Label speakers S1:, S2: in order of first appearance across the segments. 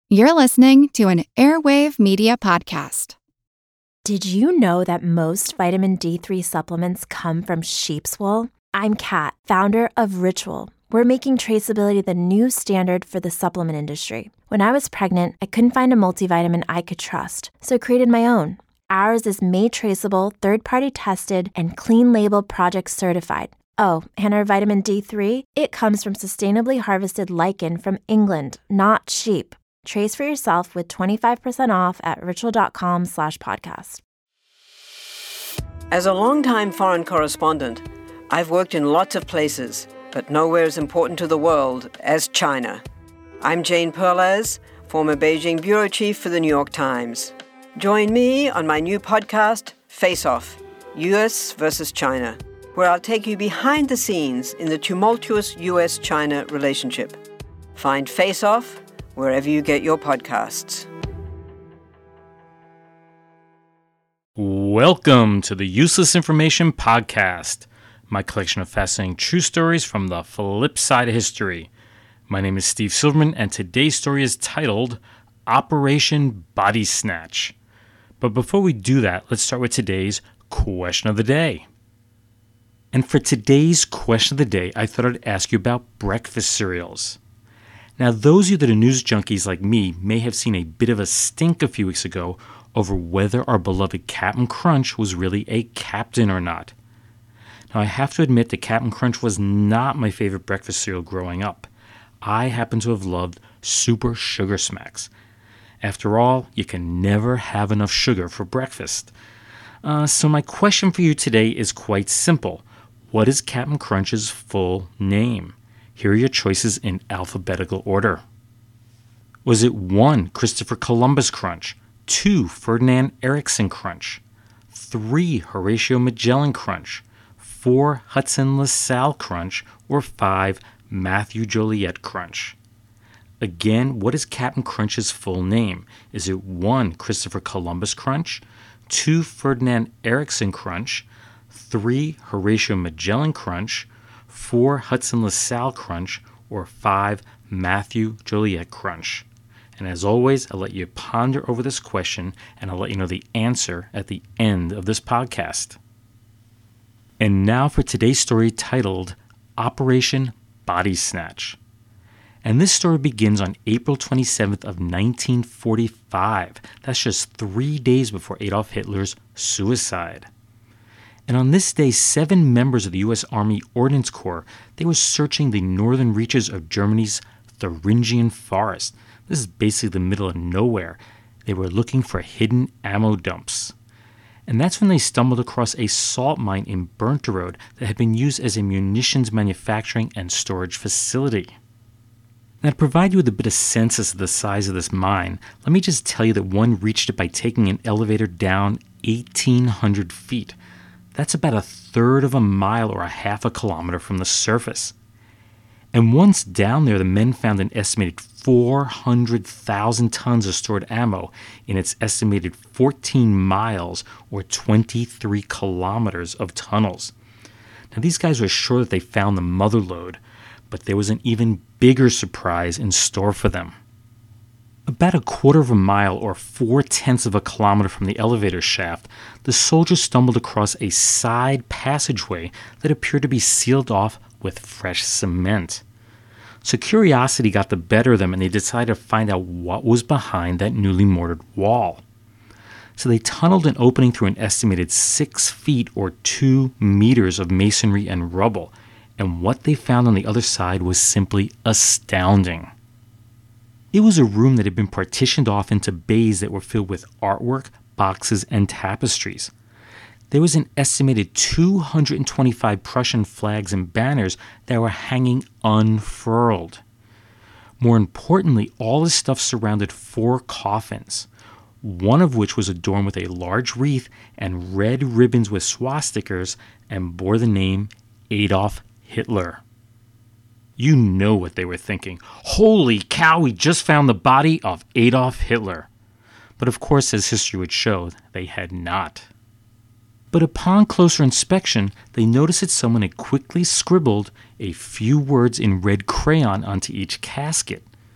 S1: You're listening to an Airwave Media Podcast.
S2: Did you know that most vitamin D3 supplements come from sheep's wool? I'm Kat, founder of Ritual. We're making traceability the new standard for the supplement industry. When I was pregnant, I couldn't find a multivitamin I could trust, so I created my own. Ours is made traceable, third-party tested, and clean label project certified. Oh, and our vitamin D3? It comes from sustainably harvested lichen from England, not sheep. Trace for yourself with 25% off at ritual.com/podcast.
S3: As a longtime foreign correspondent, I've worked in lots of places, but nowhere as important to the world as China. I'm Jane Perlez, former Beijing bureau chief for the New York Times. Join me on my new podcast, Face Off, U.S. versus China, where I'll take you behind the scenes in the tumultuous U.S.-China relationship. Find Face Off wherever you get your podcasts.
S4: Welcome to the Useless Information Podcast, my collection of fascinating true stories from the flip side of history. My name is Steve Silverman, and today's story is titled Operation Body Snatch. But before we do that, let's start with today's question of the day. And for today's question of the day, I thought I'd ask you about breakfast cereals. Now, those of you that are news junkies like me may have seen a bit of a stink a few weeks ago over whether our beloved Cap'n Crunch was really a captain or not. Now, I have to admit that Cap'n Crunch was not my favorite breakfast cereal growing up. I happen to have loved Super Sugar Smacks. After all, you can never have enough sugar for breakfast. So my question for you today is quite simple. What is Cap'n Crunch's full name? Here are your choices in alphabetical order. Was it 1. Christopher Columbus Crunch, 2. Ferdinand Erickson Crunch, 3. Horatio Magellan Crunch, 4. Hudson LaSalle Crunch, or 5. Matthew Joliet Crunch? Again, what is Cap'n Crunch's full name? Is it 1. Christopher Columbus Crunch, 2. Ferdinand Erickson Crunch, 3. Horatio Magellan Crunch, 4. Hudson LaSalle Crunch, or 5. Matthew Joliet Crunch? And as always, I'll let you ponder over this question, and I'll let you know the answer at the end of this podcast. And now for today's story titled Operation Body Snatch. And this story begins on April 27th of 1945. That's just 3 days before Adolf Hitler's suicide. And on this day, 7 members of the U.S. Army Ordnance Corps, they were searching the northern reaches of Germany's Thuringian Forest. This is basically the middle of nowhere. They were looking for hidden ammo dumps. And that's when they stumbled across a salt mine in Burntoroad that had been used as a munitions manufacturing and storage facility. Now, to provide you with a bit of census of the size of this mine, let me just tell you that one reached it by taking an elevator down 1,800 feet. That's about a third of a mile or a half a kilometer from the surface. And once down there, the men found an estimated 400,000 tons of stored ammo in its estimated 14 miles or 23 kilometers of tunnels. Now, these guys were sure that they found the mother lode, but there was an even bigger surprise in store for them. About a quarter of a mile or 4/10 of a kilometer from the elevator shaft, the soldiers stumbled across a side passageway that appeared to be sealed off with fresh cement. So curiosity got the better of them, and they decided to find out what was behind that newly mortared wall. So they tunneled an opening through an estimated 6 feet or 2 meters of masonry and rubble, and what they found on the other side was simply astounding. It was a room that had been partitioned off into bays that were filled with artwork, boxes, and tapestries. There was an estimated 225 Prussian flags and banners that were hanging unfurled. More importantly, all this stuff surrounded 4 coffins, one of which was adorned with a large wreath and red ribbons with swastikas and bore the name Adolf Hitler. You know what they were thinking. Holy cow, we just found the body of Adolf Hitler. But of course, as history would show, they had not. But upon closer inspection, they noticed that someone had quickly scribbled a few words in red crayon onto each casket.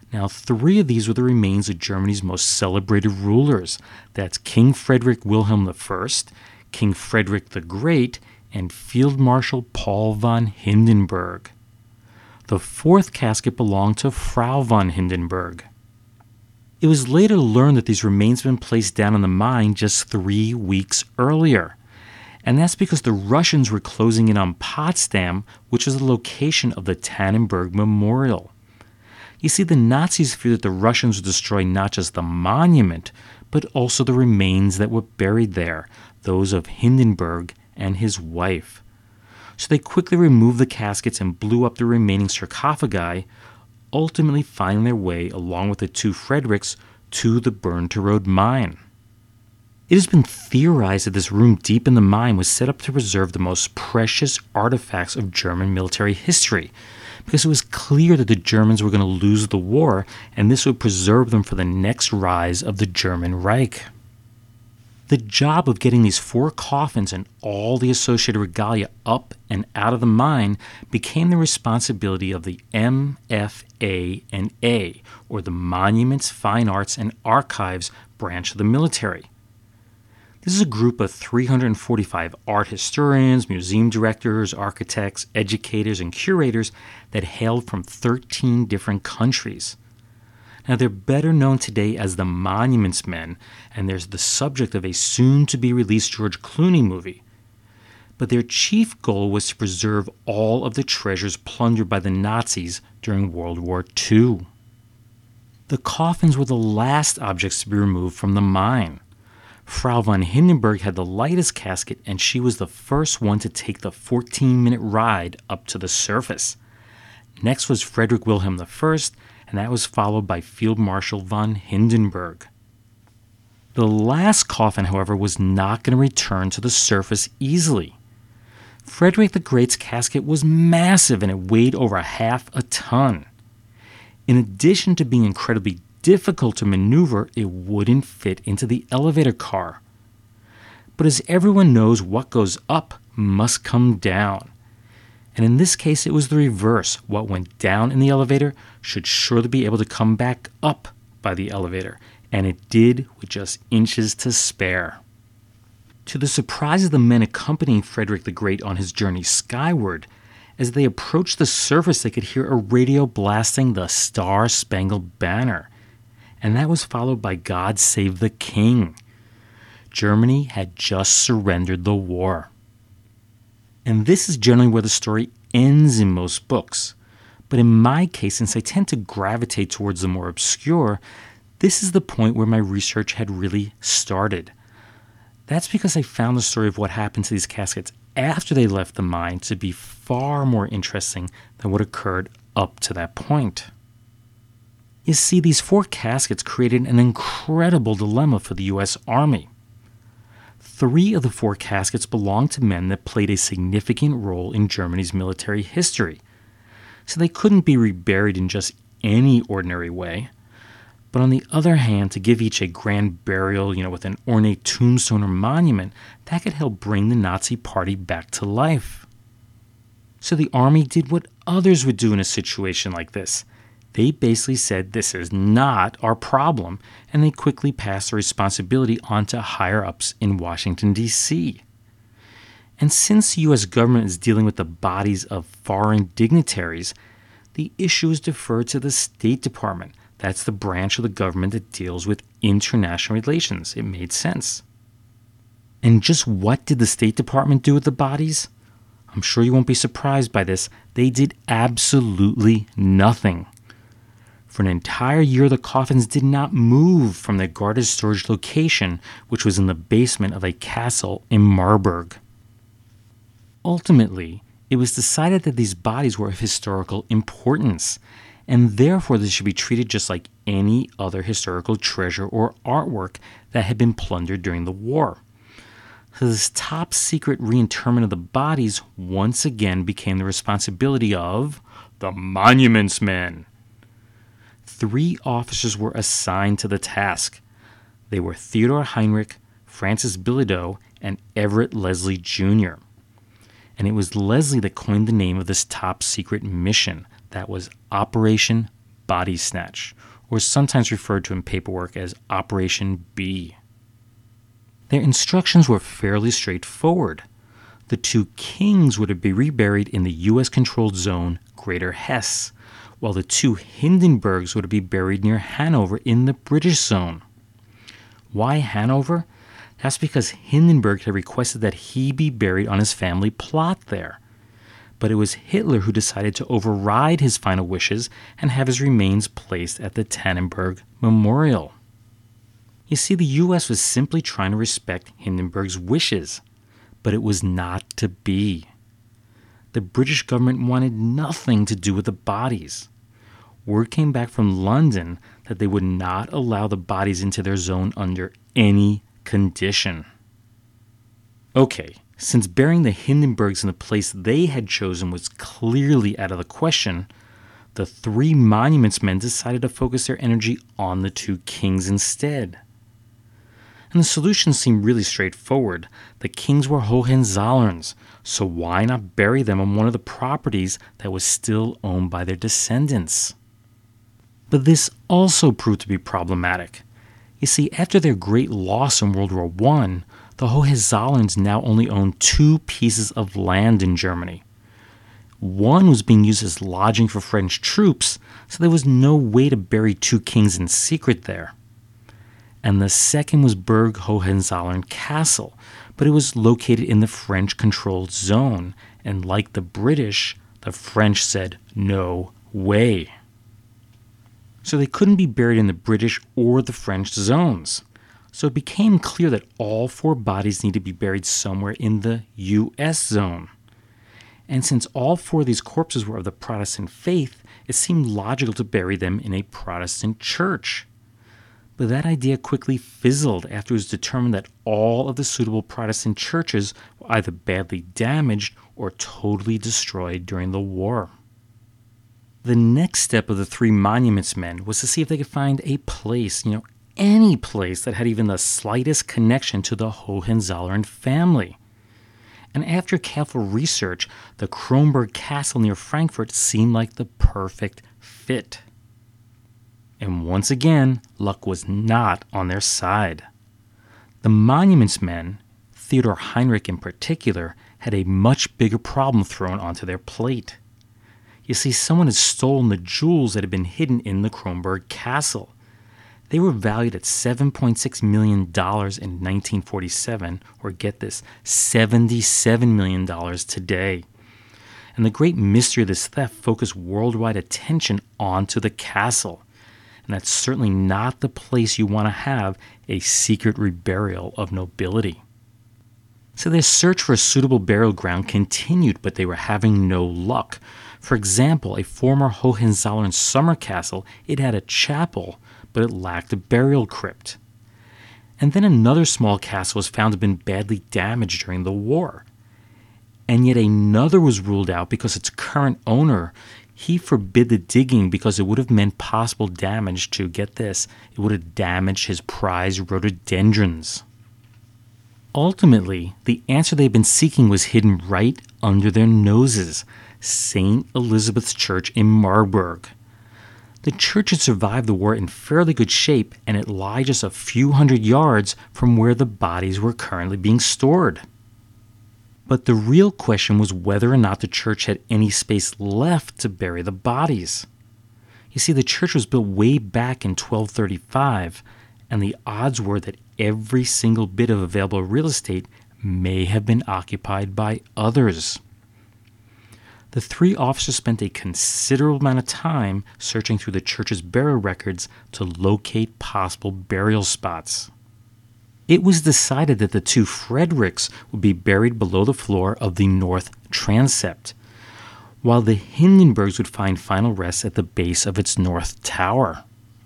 S4: Now, 3 of these were the remains of Germany's most celebrated rulers. That's King Frederick Wilhelm I, King Frederick the Great, and Field Marshal Paul von Hindenburg. The 4th casket belonged to Frau von Hindenburg. It was later learned that these remains had been placed down in the mine just 3 weeks earlier. And that's because the Russians were closing in on Potsdam, which was the location of the Tannenberg Memorial. You see, the Nazis feared that the Russians would destroy not just the monument, but also the remains that were buried there, those of Hindenburg and his wife. So they quickly removed the caskets and blew up the remaining sarcophagi, ultimately finding their way, along with the 2 Fredericks, to the Burn-to-Road mine. It has been theorized that this room deep in the mine was set up to preserve the most precious artifacts of German military history, because it was clear that the Germans were going to lose the war, and this would preserve them for the next rise of the German Reich. The job of getting these 4 coffins and all the associated regalia up and out of the mine became the responsibility of the MFA&A, or the Monuments, Fine Arts, and Archives branch of the military. This is a group of 345 art historians, museum directors, architects, educators, and curators that hailed from 13 different countries. Now, they're better known today as the Monuments Men, and there's the subject of a soon-to-be-released George Clooney movie. But their chief goal was to preserve all of the treasures plundered by the Nazis during World War II. The coffins were the last objects to be removed from the mine. Frau von Hindenburg had the lightest casket, and she was the first one to take the 14-minute ride up to the surface. Next was Frederick Wilhelm I, and that was followed by Field Marshal von Hindenburg. The last coffin, however, was not going to return to the surface easily. Frederick the Great's casket was massive, and it weighed over half a ton. In addition to being incredibly difficult to maneuver, it wouldn't fit into the elevator car. But as everyone knows, what goes up must come down. And in this case, it was the reverse. What went down in the elevator should surely be able to come back up by the elevator. And it did with just inches to spare. To the surprise of the men accompanying Frederick the Great on his journey skyward, as they approached the surface, they could hear a radio blasting the Star-Spangled Banner. And that was followed by God Save the King. Germany had just surrendered the war. And this is generally where the story ends in most books. But in my case, since I tend to gravitate towards the more obscure, this is the point where my research had really started. That's because I found the story of what happened to these caskets after they left the mine to be far more interesting than what occurred up to that point. You see, these 4 caskets created an incredible dilemma for the U.S. Army. 3 of the 4 caskets belonged to men that played a significant role in Germany's military history, so they couldn't be reburied in just any ordinary way. But on the other hand, to give each a grand burial, with an ornate tombstone or monument, that could help bring the Nazi Party back to life. So the Army did what others would do in a situation like this. They basically said, this is not our problem, and they quickly passed the responsibility on to higher-ups in Washington, D.C. And since the U.S. government is dealing with the bodies of foreign dignitaries, the issue is deferred to the State Department. That's the branch of the government that deals with international relations. It made sense. And just what did the State Department do with the bodies? I'm sure you won't be surprised by this. They did absolutely nothing. For an entire year, the coffins did not move from their guarded storage location, which was in the basement of a castle in Marburg. Ultimately, it was decided that these bodies were of historical importance, and therefore they should be treated just like any other historical treasure or artwork that had been plundered during the war. So this top-secret reinterment of the bodies once again became the responsibility of the Monuments Men. 3 officers were assigned to the task. They were Theodore Heinrich, Francis Bilodeau, and Everett Leslie Jr. And it was Leslie that coined the name of this top-secret mission. That was Operation Body Snatch, or sometimes referred to in paperwork as Operation B. Their instructions were fairly straightforward. The two kings were to be reburied in the U.S.-controlled zone, Greater Hesse, while the two Hindenburgs were to be buried near Hanover in the British zone. Why Hanover? That's because Hindenburg had requested that he be buried on his family plot there. But it was Hitler who decided to override his final wishes and have his remains placed at the Tannenberg Memorial. You see, the U.S. was simply trying to respect Hindenburg's wishes, but it was not to be. The British government wanted nothing to do with the bodies. Word came back from London that they would not allow the bodies into their zone under any condition. Okay, since burying the Hindenburgs in the place they had chosen was clearly out of the question, the three monuments men decided to focus their energy on the two kings instead. And the solution seemed really straightforward. The kings were Hohenzollerns, so why not bury them on one of the properties that was still owned by their descendants? But this also proved to be problematic. You see, after their great loss in World War I, the Hohenzollerns now only owned two pieces of land in Germany. One was being used as lodging for French troops, so there was no way to bury two kings in secret there. And the second was Burg Hohenzollern Castle, but it was located in the French-controlled zone, and like the British, the French said, no way. So they couldn't be buried in the British or the French zones. So it became clear that all four bodies need to be buried somewhere in the U.S. zone. And since all four of these corpses were of the Protestant faith, it seemed logical to bury them in a Protestant church. But that idea quickly fizzled after it was determined that all of the suitable Protestant churches were either badly damaged or totally destroyed during the war. The next step of the three monuments men was to see if they could find a place, any place that had even the slightest connection to the Hohenzollern family. And after careful research, the Kronberg Castle near Frankfurt seemed like the perfect fit. And once again, luck was not on their side. The monuments men, Theodor Heinrich in particular, had a much bigger problem thrown onto their plate. You see, someone had stolen the jewels that had been hidden in the Kronberg Castle. They were valued at $7.6 million in 1947, or get this, $77 million today. And the great mystery of this theft focused worldwide attention onto the castle. And that's certainly not the place you want to have a secret reburial of nobility. So their search for a suitable burial ground continued, but they were having no luck. For example, a former Hohenzollern summer castle, it had a chapel, but it lacked a burial crypt. And then another small castle was found to have been badly damaged during the war. And yet another was ruled out because its current owner, he forbid the digging because it would have meant possible damage to, get this, it would have damaged his prized rhododendrons. Ultimately, the answer they'd been seeking was hidden right under their noses, St. Elizabeth's Church in Marburg. The church had survived the war in fairly good shape, and it lay just a few hundred yards from where the bodies were currently being stored. But the real question was whether or not the church had any space left to bury the bodies. You see, the church was built way back in 1235, and the odds were that every single bit of available real estate may have been occupied by others. The three officers spent a considerable amount of time searching through the church's burial records to locate possible burial spots. It was decided that the two Fredericks would be buried below the floor of the north transept, while the Hindenburgs would find final rest at the base of its north tower.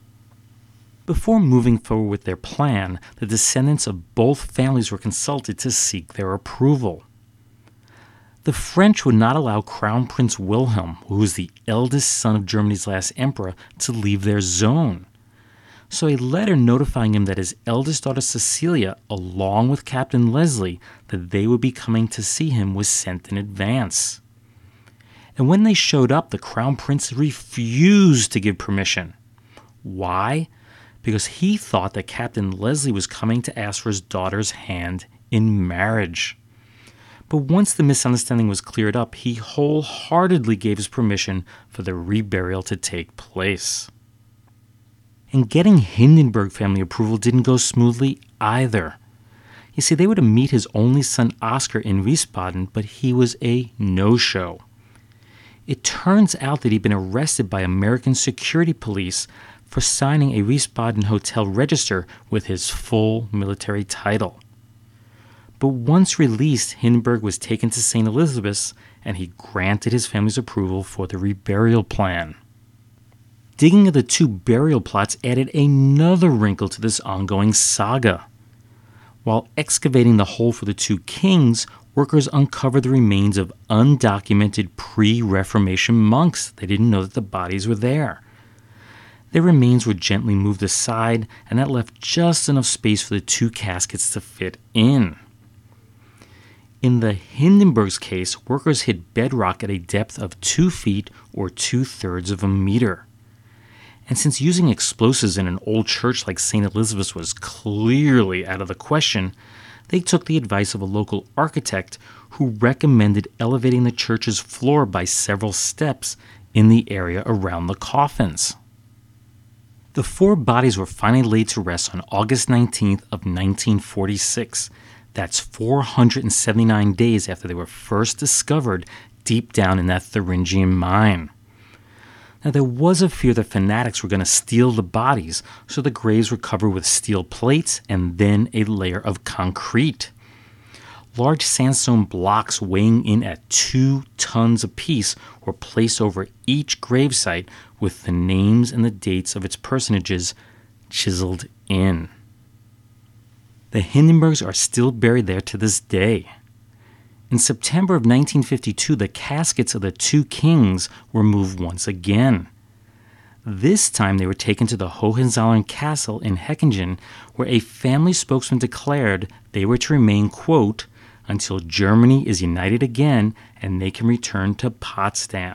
S4: Before moving forward with their plan, the descendants of both families were consulted to seek their approval. The French would not allow Crown Prince Wilhelm, who was the eldest son of Germany's last emperor, to leave their zone. So a letter notifying him that his eldest daughter Cecilia, along with Captain Leslie, that they would be coming to see him was sent in advance. And when they showed up, the Crown Prince refused to give permission. Why? Because he thought that Captain Leslie was coming to ask for his daughter's hand in marriage. But once the misunderstanding was cleared up, he wholeheartedly gave his permission for the reburial to take place. And getting Hindenburg family approval didn't go smoothly either. You see, they were to meet his only son Oscar in Wiesbaden, but he was a no-show. It turns out that he'd been arrested by American security police for signing a Wiesbaden hotel register with his full military title. But once released, Hindenburg was taken to St. Elizabeth's, and he granted his family's approval for the reburial plan. Digging of the two burial plots added another wrinkle to this ongoing saga. While excavating the hole for the two kings, workers uncovered the remains of undocumented pre-Reformation monks. They didn't know that the bodies were there. Their remains were gently moved aside, and that left just enough space for the two caskets to fit in. In the Hindenburg's case, workers hit bedrock at a depth of 2 feet or 2/3 of a meter. And since using explosives in an old church like St. Elizabeth's was clearly out of the question, they took the advice of a local architect who recommended elevating the church's floor by several steps in the area around the coffins. The 4 bodies were finally laid to rest on August 19th of 1946. That's 479 days after they were first discovered deep down in that Thuringian mine. Now, there was a fear that fanatics were going to steal the bodies, so the graves were covered with steel plates and then a layer of concrete. Large sandstone blocks weighing in at 2 tons apiece were placed over each gravesite with the names and the dates of its personages chiseled in. The Hindenburgs are still buried there to this day. In September of 1952, the caskets of the 2 kings were moved once again. This time they were taken to the Hohenzollern Castle in Heckingen, where a family spokesman declared they were to remain, quote, until Germany is united again and they can return to Potsdam.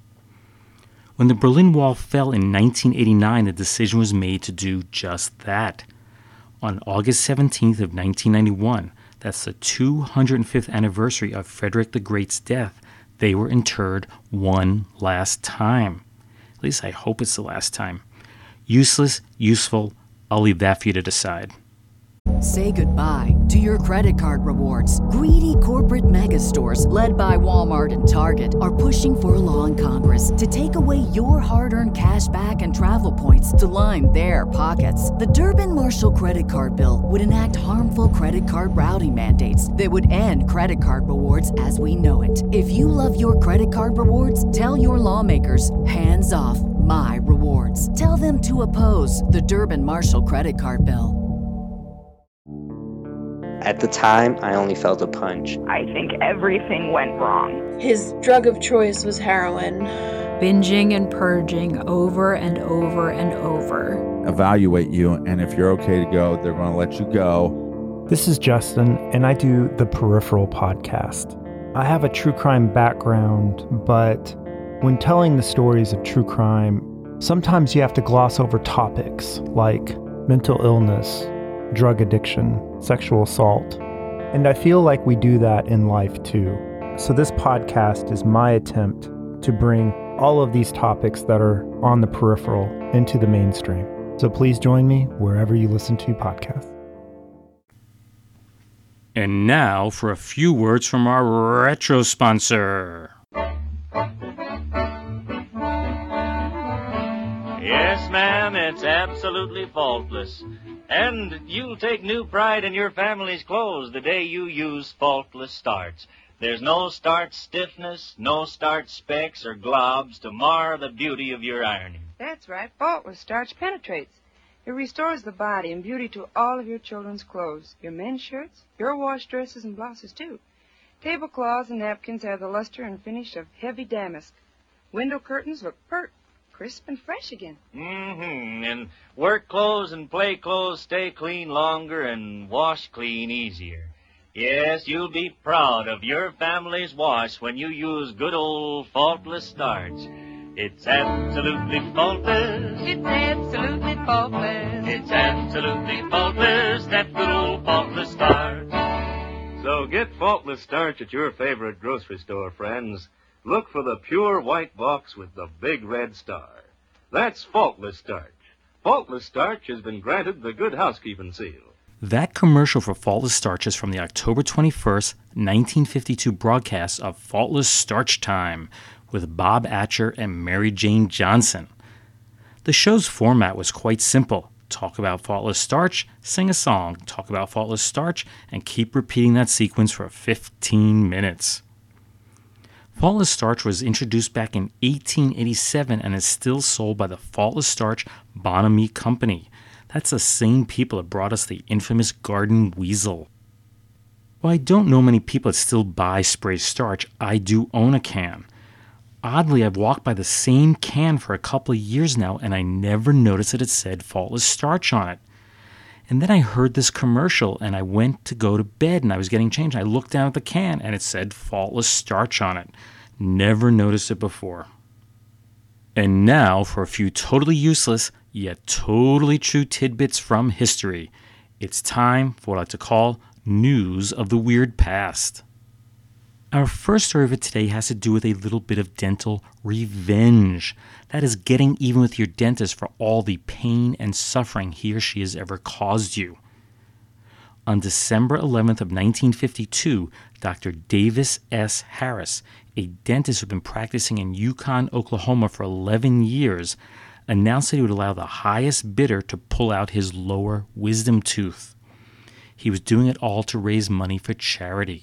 S4: When the Berlin Wall fell in 1989, the decision was made to do just that. On August 17th of 1991, that's the 205th anniversary of Frederick the Great's death, they were interred one last time. At least I hope it's the last time. Useless, useful, I'll leave that for you to decide.
S5: Say goodbye to your credit card rewards. Greedy corporate mega stores, led by Walmart and Target, are pushing for a law in Congress to take away your hard-earned cash back and travel points to line their pockets. The Durbin-Marshall credit card bill would enact harmful credit card routing mandates that would end credit card rewards as we know it. If you love your credit card rewards, tell your lawmakers, hands off my rewards. Tell them to oppose the Durbin-Marshall credit card bill.
S6: At the time, I only felt a punch.
S7: I think everything went wrong.
S8: His drug of choice was heroin.
S9: Binging and purging over and over and over.
S10: Evaluate you, and if you're okay to go, they're going to let you go.
S11: This is Justin, and I do the Peripheral podcast. I have a true crime background, but when telling the stories of true crime, sometimes you have to gloss over topics like mental illness, drug addiction, sexual assault. And I feel like we do that in life too. So this podcast is my attempt to bring all of these topics that are on the peripheral into the mainstream. So please join me wherever you listen to podcasts.
S4: And now for a few words from our retro sponsor.
S12: Yes, ma'am, it's absolutely faultless. And you'll take new pride in your family's clothes the day you use Faultless Starch. There's no starch stiffness, no starch specks or globs to mar the beauty of your ironing.
S13: That's right. Faultless Starch penetrates. It restores the body and beauty to all of your children's clothes, your men's shirts, your wash dresses and blouses, too. Tablecloths and napkins have the luster and finish of heavy damask. Window curtains look crisp and fresh again.
S12: And work clothes and play clothes stay clean longer and wash clean easier. Yes, you'll be proud of your family's wash when you use good old faultless starch. It's absolutely faultless.
S14: It's absolutely faultless.
S12: It's absolutely faultless, that good old faultless starch.
S15: So get faultless starch at your favorite grocery store, friends. Look for the pure white box with the big red star. That's faultless starch. Faultless starch has been granted the Good Housekeeping seal.
S4: That commercial for Faultless Starch is from the October 21st, 1952 broadcast of Faultless Starch Time with Bob Atcher and Mary Jane Johnson. The show's format was quite simple. Talk about faultless starch, sing a song, talk about faultless starch, and keep repeating that sequence for 15 minutes. Faultless Starch was introduced back in 1887 and is still sold by the Faultless Starch Bonamy Company. That's the same people that brought us the infamous garden weasel. While I don't know many people that still buy spray starch, I do own a can. Oddly, I've walked by the same can for a couple of years now, and I never noticed that it said Faultless Starch on it. And then I heard this commercial, and I went to go to bed, and I was getting changed. I looked down at the can, and it said Faultless Starch on it. Never noticed it before. And now for a few totally useless, yet totally true tidbits from history. It's time for what I like to call News of the Weird Past. Our first story of it today has to do with a little bit of dental revenge. That is getting even with your dentist for all the pain and suffering he or she has ever caused you. On December 11th of 1952, Dr. Davis S. Harris, a dentist who had been practicing in Yukon, Oklahoma for 11 years, announced that he would allow the highest bidder to pull out his lower wisdom tooth. He was doing it all to raise money for charity.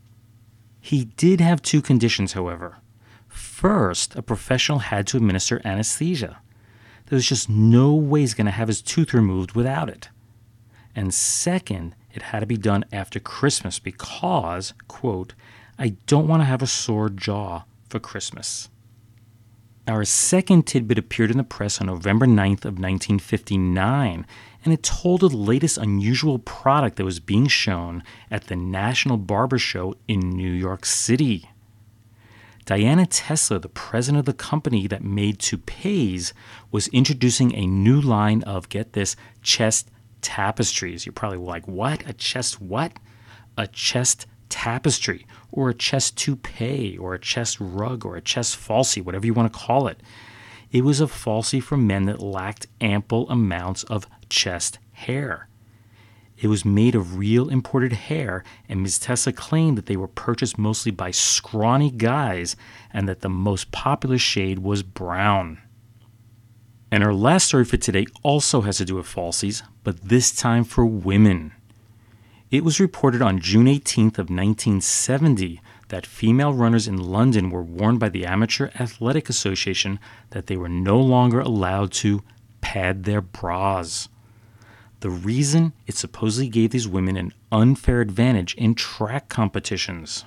S4: He did have two conditions, however. First, a professional had to administer anesthesia. There was just no way he's going to have his tooth removed without it. And second, it had to be done after Christmas because, quote, I don't want to have a sore jaw for Christmas. Our second tidbit appeared in the press on November 9th of 1959, and it told of the latest unusual product that was being shown at the National Barber Show in New York City. Diana Tesla, the president of the company that made toupees, was introducing a new line of, get this, chest tapestries. You're probably like, what? A chest what? A chest tapestry, or a chest toupee, or a chest rug, or a chest falsie, whatever you want to call it. It was a falsie for men that lacked ample amounts of chest hair. It was made of real imported hair, and Ms. Tesla claimed that they were purchased mostly by scrawny guys, and that the most popular shade was brown. And our last story for today also has to do with falsies, but this time for women. It was reported on June 18th of 1970 that female runners in London were warned by the Amateur Athletic Association that they were no longer allowed to pad their bras. The reason, it supposedly gave these women an unfair advantage in track competitions.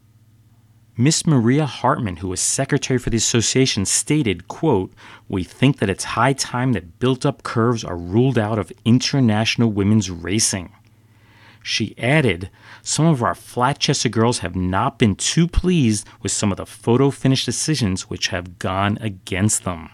S4: Miss Maria Hartman, who was secretary for the association, stated, quote, we think that it's high time that built-up curves are ruled out of international women's racing. She added, some of our flat-chested girls have not been too pleased with some of the photo finish decisions which have gone against them.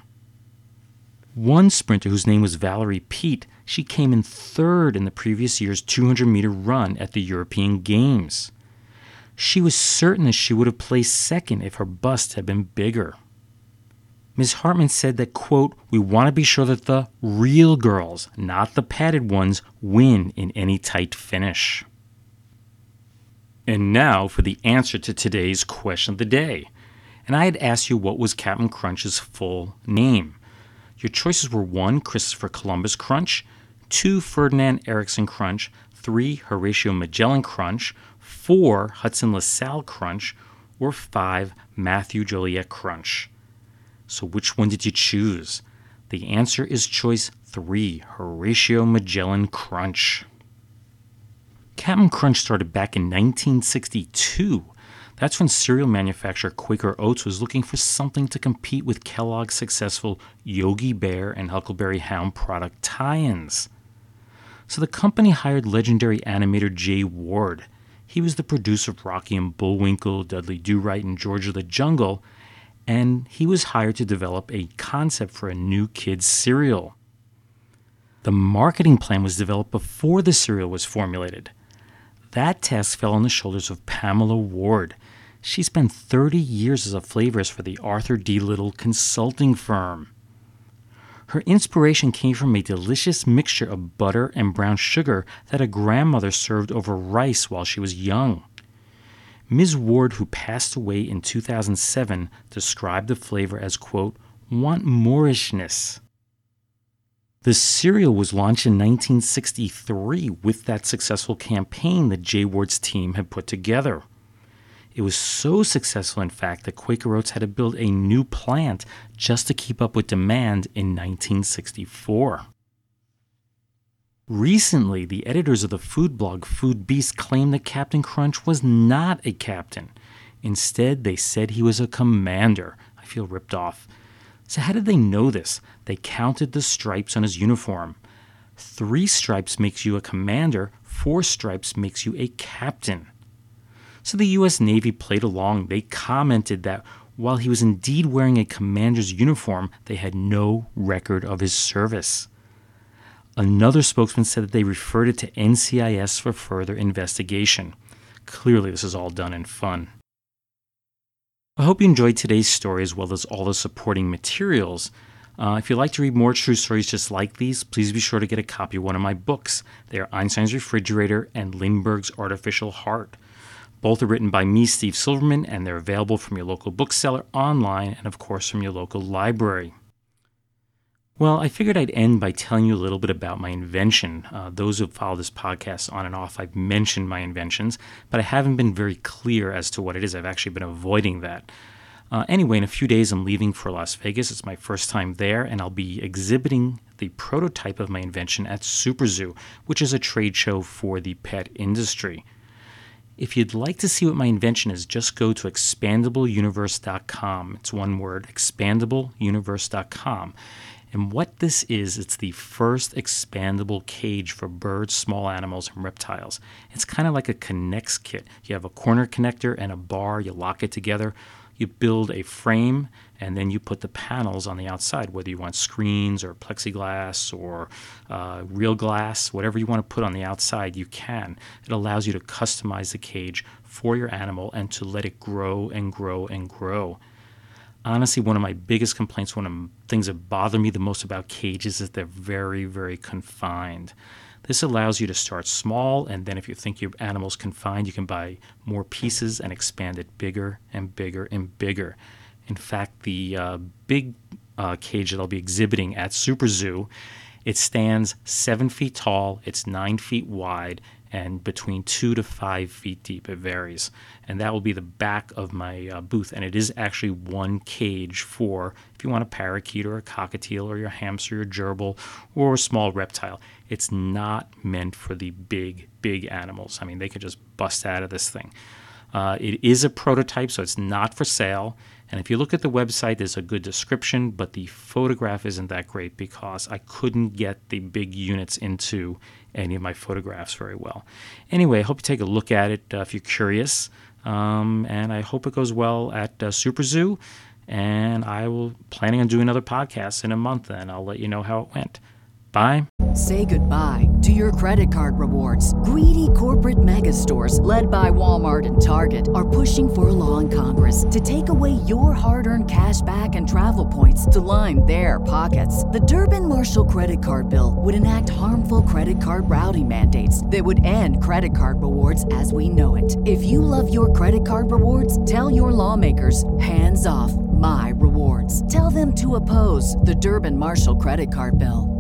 S4: One sprinter whose name was Valerie Peet, she came in third in the previous year's 200-meter run at the European Games. She was certain that she would have placed second if her bust had been bigger. Ms. Hartman said that, quote, we want to be sure that the real girls, not the padded ones, win in any tight finish. And now for the answer to today's question of the day. And I had asked you what was Captain Crunch's full name. Your choices were 1. Christopher Columbus Crunch, 2. Ferdinand Erickson Crunch, 3. Horatio Magellan Crunch, 4. Hudson LaSalle Crunch, or 5. Matthew Joliet Crunch. So which one did you choose? The answer is choice 3, Horatio Magellan Crunch. Captain Crunch started back in 1962. That's when cereal manufacturer Quaker Oats was looking for something to compete with Kellogg's successful Yogi Bear and Huckleberry Hound product tie-ins. So the company hired legendary animator Jay Ward. He was the producer of Rocky and Bullwinkle, Dudley Do-Right, and George of the Jungle, and he was hired to develop a concept for a new kids' cereal. The marketing plan was developed before the cereal was formulated. That task fell on the shoulders of Pamela Ward. She spent 30 years as a flavorist for the Arthur D. Little consulting firm. Her inspiration came from a delicious mixture of butter and brown sugar that a grandmother served over rice while she was young. Ms. Ward, who passed away in 2007, described the flavor as, quote, want moorishness. The cereal was launched in 1963 with that successful campaign that Jay Ward's team had put together. It was so successful, in fact, that Quaker Oats had to build a new plant just to keep up with demand in 1964. Recently, the editors of the food blog Food Beast claimed that Captain Crunch was not a captain. Instead, they said he was a commander. I feel ripped off. So how did they know this? They counted the stripes on his uniform. 3 stripes makes you a commander, 4 stripes makes you a captain. So the U.S. Navy played along. They commented that while he was indeed wearing a commander's uniform, they had no record of his service. Another spokesman said that they referred it to NCIS for further investigation. Clearly, this is all done in fun. I hope you enjoyed today's story as well as all the supporting materials. If you'd like to read more true stories just like these, please be sure to get a copy of one of my books. They are Einstein's Refrigerator and Lindbergh's Artificial Heart. Both are written by me, Steve Silverman, and they're available from your local bookseller, online, and of course from your local library. Well, I figured I'd end by telling you a little bit about my invention. Those who follow this podcast on and off, I've mentioned my inventions, but I haven't been very clear as to what it is. I've actually been avoiding that. Anyway, in a few days, I'm leaving for Las Vegas. It's my first time there, and I'll be exhibiting the prototype of my invention at Super Zoo, which is a trade show for the pet industry. If you'd like to see what my invention is, just go to expandableuniverse.com. It's one word, expandableuniverse.com. And what this is, it's the first expandable cage for birds, small animals, and reptiles. It's kind of like a K'NEX kit. You have a corner connector and a bar. You lock it together. You build a frame, and then you put the panels on the outside, whether you want screens or plexiglass or real glass, whatever you want to put on the outside, you can. It allows you to customize the cage for your animal and to let it grow and grow and grow. Honestly, one of my biggest complaints, one of the things that bother me the most about cages is they're very, very confined. This allows you to start small, and then if you think your animal's confined, you can buy more pieces and expand it bigger and bigger and bigger. In fact, the big cage that I'll be exhibiting at Super Zoo, it stands 7 feet tall, it's 9 feet wide, and between 2 to 5 feet deep. It varies. And that will be the back of my booth. And it is actually one cage for if you want a parakeet or a cockatiel or your hamster or gerbil or a small reptile. It's not meant for the big, big animals. I mean, they could just bust out of this thing. It is a prototype, so it's not for sale. And if you look at the website, there's a good description, but the photograph isn't that great because I couldn't get the big units into any of my photographs very well. Anyway, I hope you take a look at it if you're curious. And I hope it goes well at Super Zoo. And I will planning on doing another podcast in a month, and I'll let you know how it went. Bye.
S5: Say goodbye to your credit card rewards. Greedy corporate mega stores, led by Walmart and Target, are pushing for a law in Congress to take away your hard-earned cash back and travel points to line their pockets. The Durbin-Marshall credit card bill would enact harmful credit card routing mandates that would end credit card rewards as we know it. If you love your credit card rewards, tell your lawmakers, hands off my rewards. Tell them to oppose the Durbin-Marshall credit card bill.